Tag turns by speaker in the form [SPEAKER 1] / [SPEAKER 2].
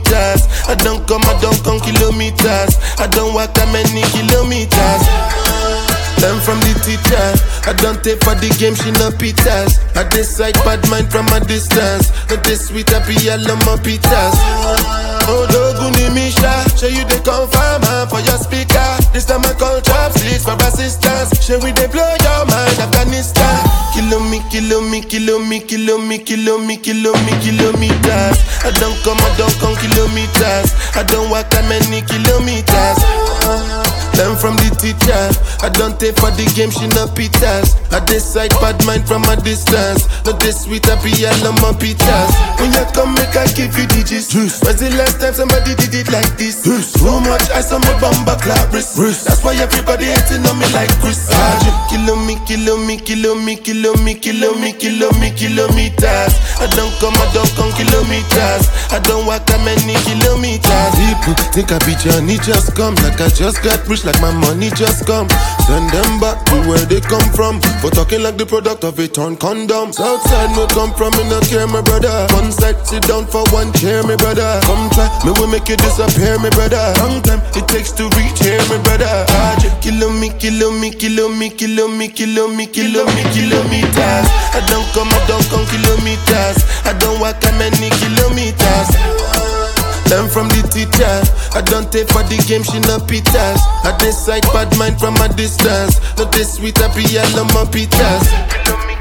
[SPEAKER 1] kilometers. I don't come kilometers. I don't walk that many kilometers. Learn from the teacher. I don't take for the game, she no pitas. I decide bad mind from a distance. Not this sweet, I be all on my pitas. Oh, Doguni Misha, show you the confirm for your speaker. This time I call chopsticks for assistance. Show we they blow your mind, Afghanistan. Kilometers. I don't come kilometers. I don't walk that many kilometers. Learn from the teacher. I don't take for the game, she no pitas. I decide bad mind from a distance. Not this sweet, I be all on my pitas. When you come, make I give you digits. When's the last time somebody did it like this? Too much ice on my bumper clap wrist. That's why everybody hating on me like Chris. Kilometers. I don't come kilometers. I don't walk that many kilometers. People think I be Johnny just come. Like I just got rich, like my money just come. Send them back to where they come from. For talking like the product of a torn condom. Southside no come from, me no care, my brother. One side, sit down for one chair, my brother. Come try, me will make you disappear, my brother. Long time it takes to reach here, my brother. Kilometers. I don't come kilometers. I don't walk that many kilometers. Learn from the teacher. I don't take for the game, she no pitas. I decide bad mind from a distance. Not this sweet, I be all on my pitas.